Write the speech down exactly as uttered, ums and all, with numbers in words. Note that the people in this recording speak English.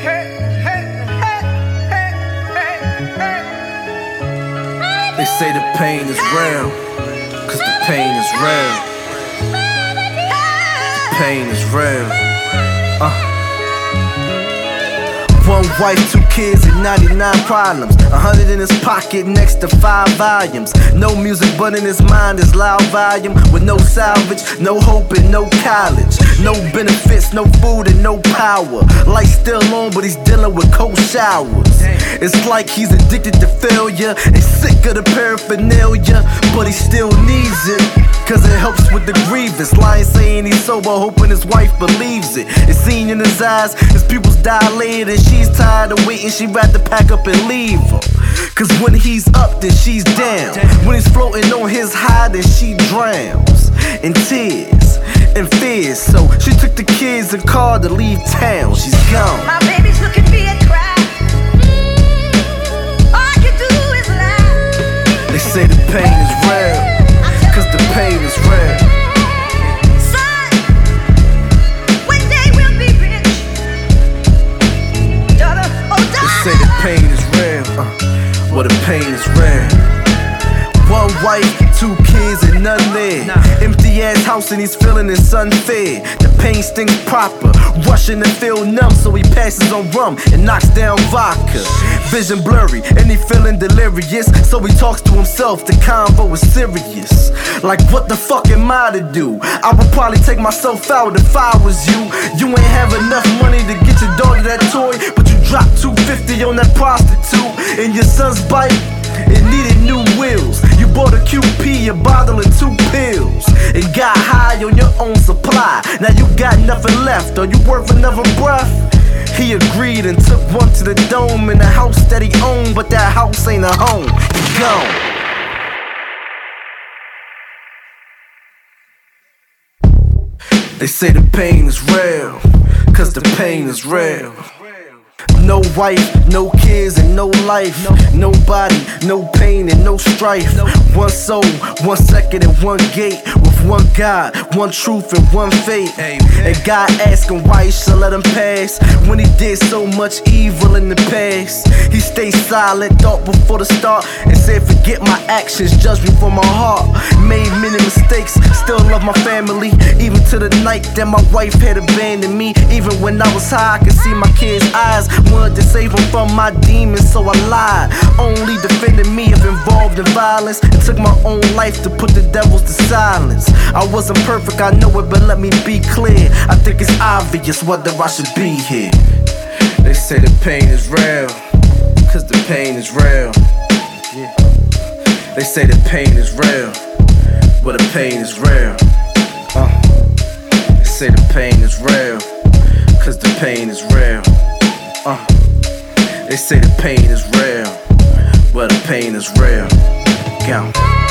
They say the pain is real, cause the pain is real. The pain is real. Uh. One wife, two kids, and ninety-nine problems. A hundred in his pocket next to five volumes. No music but in his mind is loud volume. With no salvage, no hope and no college. No benefits, no food and no power. Lights still on but he's dealing with cold showers. It's like he's addicted to failure and sick of the paraphernalia, but he still needs it, cause it helps with the grievance. Lying saying he's sober, hoping his wife believes it. It's seen in his eyes, his pupils dilated, and she's tired of waiting, she'd rather pack up and leave him. Cause when he's up, then she's down. When he's floating on his high, then she drowns in tears and fears. So she took the kids and car to leave town. She's gone. My baby's looking me and cry. All I can do is laugh. They say the pain is real, cause the pain is real. Son, one day we'll be rich. Daughter, oh daughter. They say the pain is real, uh, well the pain is real. One wife, two kids and none there. Empty ass house and he's feeling it's unfair. The pain stings proper, rushing to feel numb, so he passes on rum and knocks down vodka. Vision blurry and he feeling delirious, so he talks to himself, the convo is serious. Like what the fuck am I to do? I would probably take myself out if I was you. You ain't have enough money to get your daughter that toy, but you dropped two fifty on that prostitute. And your son's bike, it needed new wheels. You bought a Q P, a bottle and two pills, and got high on your own supply. Now you got nothing left, are you worth another breath? He agreed and took one to the dome in the house that he owned, but that house ain't a home. He gone. They say the pain is real, cause the pain is real. No wife, no kids and no life. Nobody, no pain and no strife. One soul, one second and one gate. With one God, one truth and one fate. And God asking why he should let him pass when he did so much evil in the past. He stayed silent, thought before the start, and said forget my actions, judge me for my heart. Made many mistakes, still love my family. Even to the night that my wife had abandoned me. Even when I was high, I could see my kids' eyes. Wanted to save them from my demons, so I lied. Only defended me if involved in violence, and took my own life to put the devils to silence. I wasn't perfect, I know it, but let me be clear. I think it's obvious whether I should be here. They say the pain is real, cause the pain is real. Yeah. They say the pain is real, but the pain is real. Uh. They say the pain is real, cause the pain is real. Uh, they say the pain is real, but the pain is real. Count.